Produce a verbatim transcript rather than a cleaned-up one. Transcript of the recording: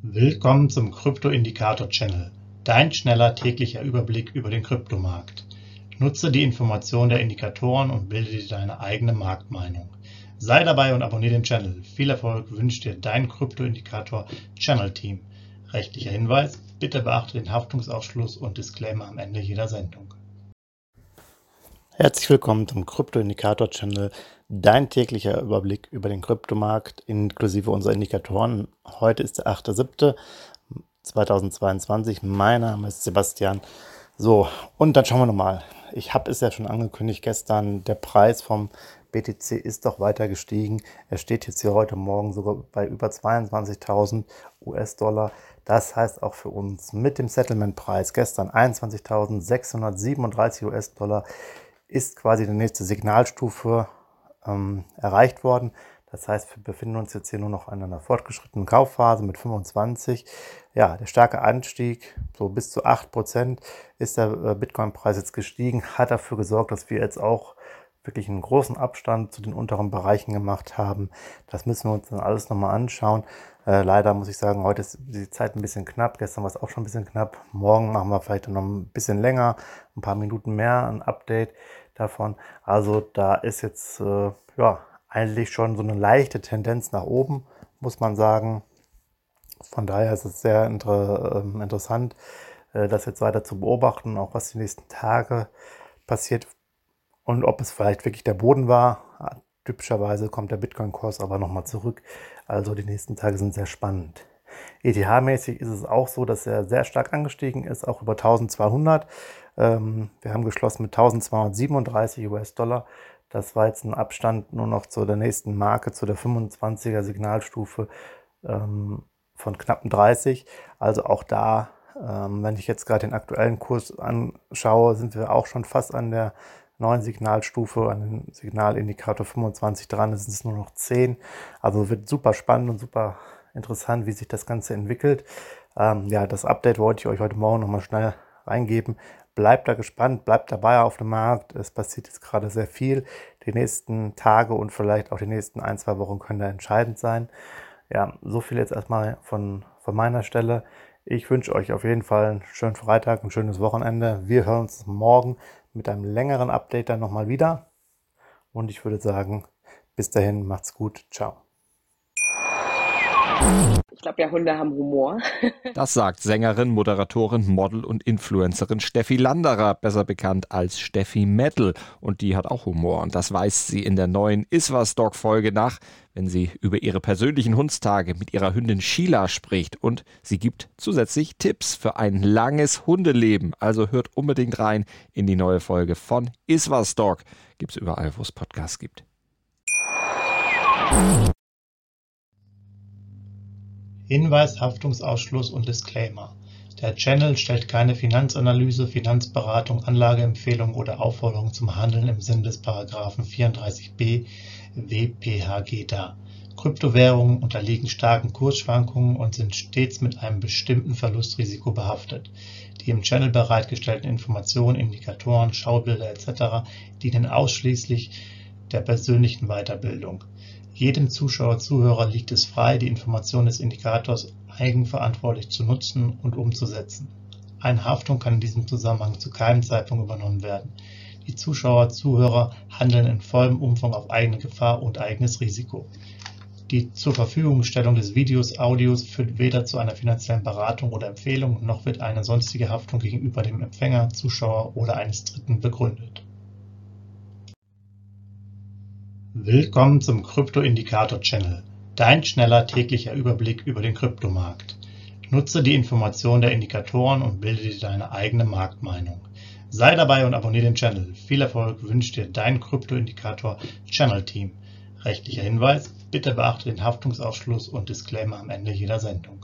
Willkommen zum Krypto-Indikator-Channel, dein schneller täglicher Überblick über den Kryptomarkt. Nutze die Informationen der Indikatoren und bilde dir deine eigene Marktmeinung. Sei dabei und abonniere den Channel. Viel Erfolg wünscht dir dein Krypto-Indikator-Channel-Team. Rechtlicher Hinweis: Bitte beachte den Haftungsausschluss und Disclaimer am Ende jeder Sendung. Herzlich willkommen zum Krypto-Indikator-Channel, dein täglicher Überblick über den Kryptomarkt inklusive unserer Indikatoren. Heute ist der achte siebte zweitausendzweiundzwanzig. Mein Name ist Sebastian. So, und dann schauen wir nochmal. Ich habe es ja schon angekündigt gestern, der Preis vom B T C ist doch weiter gestiegen. Er steht jetzt hier heute Morgen sogar bei über zweiundzwanzigtausend U S-Dollar. Das heißt auch für uns mit dem Settlement-Preis gestern einundzwanzigtausendsechshundertsiebenunddreißig U S-Dollar ist quasi die nächste Signalstufe ähm, erreicht worden. Das heißt, wir befinden uns jetzt hier nur noch in einer fortgeschrittenen Kaufphase mit fünfundzwanzig. Ja, der starke Anstieg, so bis zu acht Prozent ist der äh, Bitcoin-Preis jetzt gestiegen, hat dafür gesorgt, dass wir jetzt auch wirklich einen großen Abstand zu den unteren Bereichen gemacht haben. Das müssen wir uns dann alles nochmal anschauen. Äh, leider muss ich sagen, heute ist die Zeit ein bisschen knapp. Gestern war es auch schon ein bisschen knapp. Morgen machen wir vielleicht noch ein bisschen länger, ein paar Minuten mehr, ein Update davon. Also da ist jetzt äh, ja eigentlich schon so eine leichte Tendenz nach oben, muss man sagen. Von daher ist es sehr inter, äh, interessant, äh, das jetzt weiter zu beobachten, auch was die nächsten Tage passiert und ob es vielleicht wirklich der Boden war. Typischerweise kommt der Bitcoin-Kurs aber nochmal zurück. Also die nächsten Tage sind sehr spannend. E T H-mäßig ist es auch so, dass er sehr stark angestiegen ist, auch über eintausendzweihundert. Ähm, wir haben geschlossen mit eintausendzweihundertsiebenunddreißig U S-Dollar. Das war jetzt ein Abstand nur noch zu der nächsten Marke, zu der fünfundzwanziger Signalstufe ähm, von knapp dreißig. Also auch da, ähm, wenn ich jetzt gerade den aktuellen Kurs anschaue, sind wir auch schon fast an der neuen Signalstufe, an den Signalindikator fünfundzwanzig dran. Es sind nur noch zehn. Also wird super spannend und super interessant, wie sich das Ganze entwickelt. Ähm, ja, das Update wollte ich euch heute Morgen nochmal schnell reingeben. Bleibt da gespannt, bleibt dabei auf dem Markt. Es passiert jetzt gerade sehr viel. Die nächsten Tage und vielleicht auch die nächsten ein, zwei Wochen können da entscheidend sein. Ja, so viel jetzt erstmal von, von meiner Stelle. Ich wünsche euch auf jeden Fall einen schönen Freitag, ein schönes Wochenende. Wir hören uns morgen mit einem längeren Update dann nochmal wieder. Und ich würde sagen, bis dahin, macht's gut. Ciao. Ich glaube, ja, Hunde haben Humor. Das sagt Sängerin, Moderatorin, Model und Influencerin Steffi Landerer, besser bekannt als Steffi Metal. Und die hat auch Humor. Und das weist sie in der neuen Iswas-Dog-Folge nach, wenn sie über ihre persönlichen Hundstage mit ihrer Hündin Sheila spricht. Und sie gibt zusätzlich Tipps für ein langes Hundeleben. Also hört unbedingt rein in die neue Folge von Iswas-Dog. Gibt's überall, wo es Podcasts gibt. Hinweis, Haftungsausschluss und Disclaimer. Der Channel stellt keine Finanzanalyse, Finanzberatung, Anlageempfehlung oder Aufforderung zum Handeln im Sinne des Paragraphen vierunddreißig b W P H G dar. Kryptowährungen unterliegen starken Kursschwankungen und sind stets mit einem bestimmten Verlustrisiko behaftet. Die im Channel bereitgestellten Informationen, Indikatoren, Schaubilder et cetera dienen ausschließlich der persönlichen Weiterbildung. Jedem Zuschauer, Zuhörer liegt es frei, die Informationen des Indikators eigenverantwortlich zu nutzen und umzusetzen. Eine Haftung kann in diesem Zusammenhang zu keinem Zeitpunkt übernommen werden. Die Zuschauer, Zuhörer handeln in vollem Umfang auf eigene Gefahr und eigenes Risiko. Die zur Verfügungstellung des Videos, Audios führt weder zu einer finanziellen Beratung oder Empfehlung, noch wird eine sonstige Haftung gegenüber dem Empfänger, Zuschauer oder eines Dritten begründet. Willkommen zum Krypto-Indikator-Channel, dein schneller täglicher Überblick über den Kryptomarkt. Nutze die Informationen der Indikatoren und bilde dir deine eigene Marktmeinung. Sei dabei und abonniere den Channel. Viel Erfolg wünscht dir dein Krypto-Indikator-Channel-Team. Rechtlicher Hinweis: Bitte beachte den Haftungsausschluss und Disclaimer am Ende jeder Sendung.